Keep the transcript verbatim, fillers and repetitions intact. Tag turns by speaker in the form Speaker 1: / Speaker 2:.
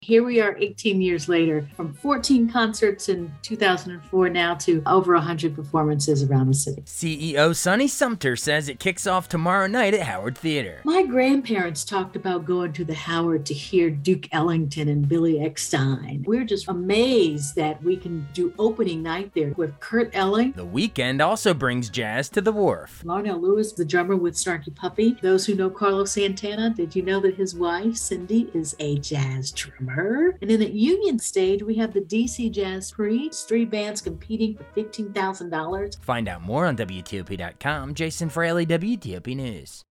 Speaker 1: Here we are eighteen years later, from fourteen concerts in two thousand four now to over one hundred performances around the city.
Speaker 2: C E O Sonny Sumter says it kicks off tomorrow night at Howard Theater.
Speaker 1: My grandparents talked about going to the Howard to hear Duke Ellington and Billy Eckstine. We're just amazed that we can do opening night there with Kurt Elling.
Speaker 2: The weekend also brings jazz to the Wharf.
Speaker 1: Larnell Lewis, the drummer with Snarky Puppy. Those who know Carlos Santana, did you know that his wife, Cindy, is a jazz drummer? And then at Union Stage, we have the D C Jazz Prix, three bands competing for fifteen thousand dollars.
Speaker 2: Find out more on W T O P dot com. Jason Fraley, W T O P News.